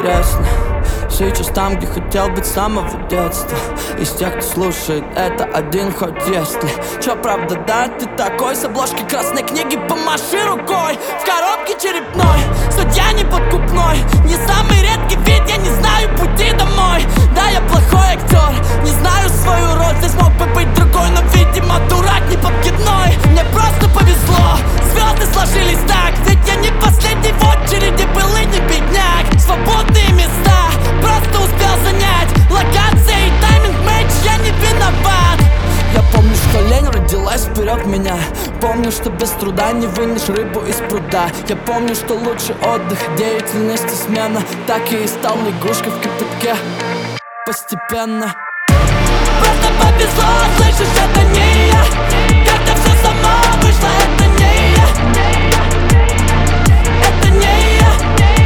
интересно. Сейчас там, где хотел быть с самого детства. Из тех, кто слушает это один, хоть если чё, правда, да, ты такой с обложки красной книги, помаши рукой. В коробке черепной, судья неподкупной. Не самый редкий вид, я не знаю пути домой. Да, я плохой актер, не знаю свою роль. Здесь мог бы быть другой, но, видимо, дурак не подкидной. Мне просто повезло, звезды сложились так. Ведь я не последний в очереди был и не бедняк. Свободные места просто успел занять. Локация и тайминг матч, я не виноват. Я помню, что лень родилась вперед меня. Помню, что без труда не вынешь рыбу из пруда. Я помню, что лучший отдых деятельности смена. Так и стал лягушкой в кипятке постепенно. Просто повезло, слышишь, это не я. Когда все само вышло, это не я. Это не я.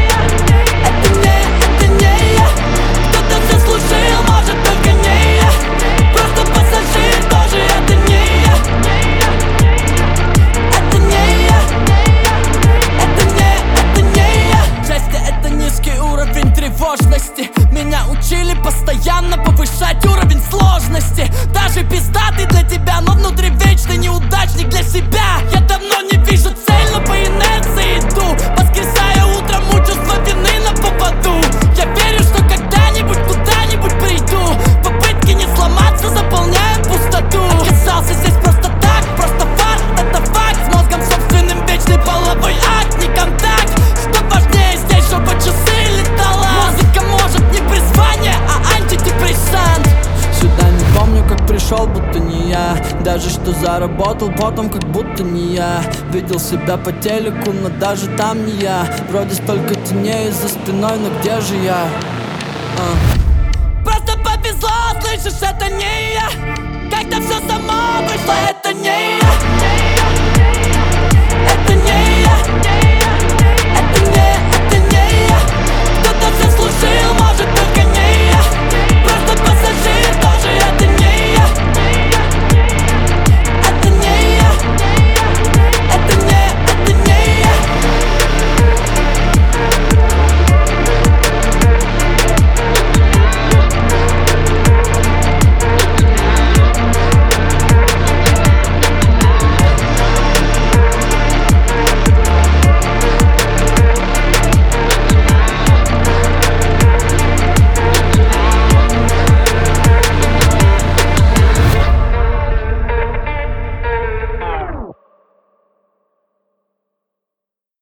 Это не я. Кто-то заслужил, может, только не я. Просто пассажир тоже, это не я. Это не я. Это не я. Счастье — это низкий уровень тревожности. Меня учили постоянно повышать уровень сложности. Даже пиздатый для тебя, но внутри вечный неудачник для себя. Я давно не вижу цель, но по инерции иду. Воскресая утром у чувства вины на поводу. Я верю, что когда-нибудь куда-нибудь приду. Попытки не сломаться заполняют пустоту. Оказался здесь просто так, просто фарт, это факт. С мозгом собственным вечный половой акт, не контакт. Что важнее здесь, чтобы часы летала. Музыка может не призвание, а антидепрессант. Сюда не помню, как пришел, будто не я. Даже что заработал потом, как будто не я. Видел себя по телеку, но даже там не я. Вроде столько теней за спиной, но где же я?